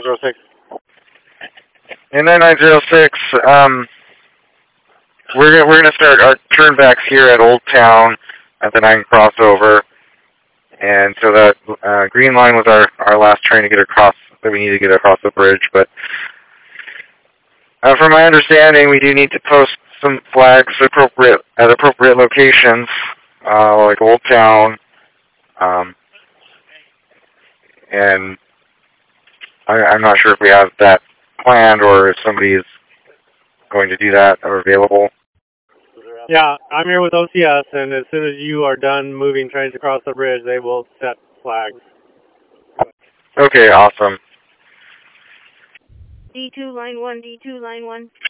9906. In 9906, we're gonna start our turnbacks here at Old Town at the 9 crossover, and so that green line was our last train to get across that we need to get across the bridge. But from my understanding, we do need to post some flags at appropriate locations, like Old Town, and I'm not sure if we have that planned or if somebody is going to do that or available. Yeah, I'm here with OCS, and as soon as you are done moving trains across the bridge, they will set flags. Okay, awesome. D2 line 1, D2 line 1.